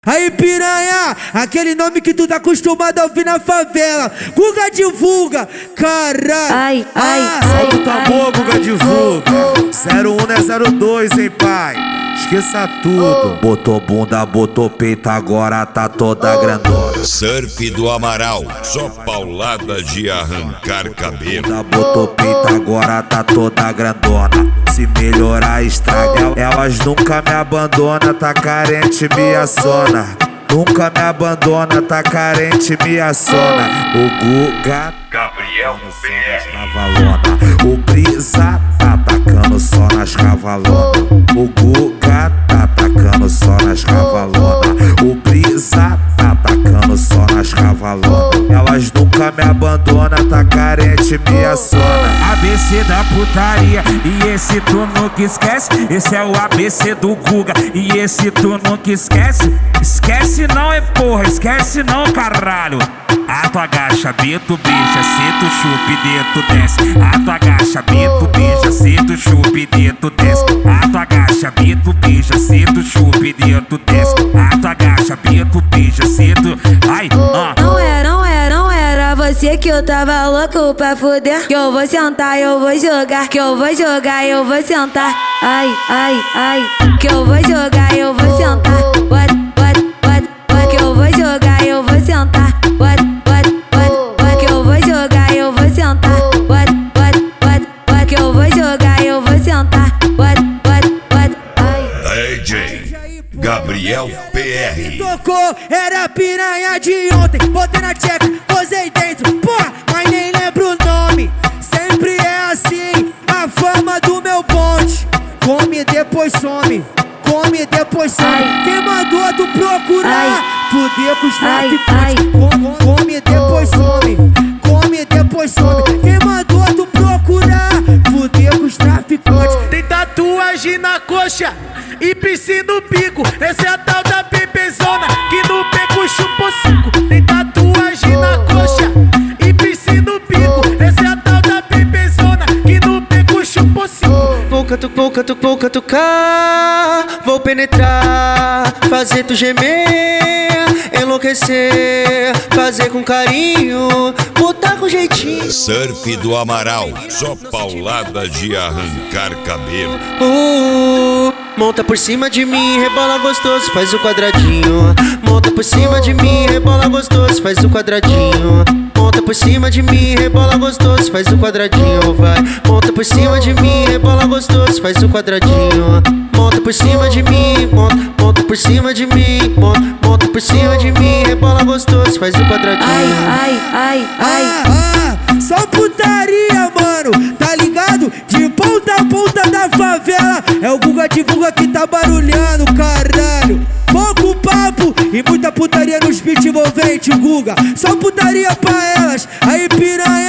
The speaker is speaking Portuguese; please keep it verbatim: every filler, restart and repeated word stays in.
Aí piranha, aquele nome que tu tá acostumado a ouvir na favela. Guga divulga, caralho. Ai, ai, ah, ai, solta o tambor, Guga divulga. zero um não é zero dois, hein, pai? Esqueça tudo. Botou bunda, botou peito, agora tá toda grandona. Surf do Amaral, só paulada de arrancar cabelo. Bunda, botou peito, agora tá toda grandona. Se melhorar, estraga. Elas nunca me abandonam, tá carente, me assona. Nunca me abandona, tá carente, me assona. O Guga Gabriel P R cavalona. O Brisa tá atacando só nas cavalonas. O Guga tá atacando só nas cavalonas. O Brisa tá atacando só nas cavalonas. Elas nunca me abandonam, tá carente, me assona. A B C da putaria, e esse tu nunca esquece. Esse é o A B C do Guga, e esse tu nunca esquece. Esquece não é porra, esquece não, caralho. Ato agacha, beto, beija, sento, chupe, dentro, desce. Ato agacha, beto, beija, sento, chupe, dentro, desce. Ato agacha, beto, beija, sento, chupe, dentro, desce. Ato agacha, beto, beija, sento. Ai, ah. Não era, não era, não era você que eu tava louco pra fuder. Que eu vou sentar, eu vou jogar. Que eu vou jogar, eu vou sentar. Ai, ai, ai. Que eu vou jogar, eu vou sentar. What, what, what, what. Que eu vou jogar, eu vou sentar. What, what, what, what. Que eu vou jogar, eu vou sentar. What, what, what, what. Que eu vou jogar, eu vou sentar. What, what, what. Ai. D J Gabriel P R. Tocou, era piranha de ontem. Botei na tcheca, posei dentro. Porra, mas nem lembro o nome. Sempre é assim, a fama do meu bonde. Come depois some, come depois some. Quem mandou tu procurar? Fuder com os traficantes. Come, come depois some, come depois some. Quem mandou tu procurar? Fuder com os traficantes. Tem tatuagem na coxa e piercing no bico. Essa é a tal da bebezona que no beco chupou cinco. Tem tatuagem na coxa e piercing no bico. Essa é a tal da bebezona que no beco chupou cinco. Vou catu, vou catu, vou catucar, vou penetrar, fazer tu gemer, enlouquecer, fazer com carinho, botar com jeitinho. Surf do Amaral, só paulada de arrancar cabelo. Uh, monta por cima de mim, rebola gostoso, faz o quadradinho. Monta por cima de mim, rebola gostoso, faz o quadradinho. Monta por cima de mim, rebola gostoso, faz o quadradinho, vai. Monta por cima de mim, rebola gostoso, faz o quadradinho. Monta por cima de mim, monta, monta por cima de mim, monta, monta por cima de mim, rebola gostoso, faz o quadradinho. Ai, ai, ai, ai. Ah, ah, só putaria, mano, tá ligado? De ponta a ponta da favela. É o Guga divulga que tá barulhando, caralho. Pouco papo e muita putaria nos beats envolvente, Guga. Só putaria pra elas, aí piranha.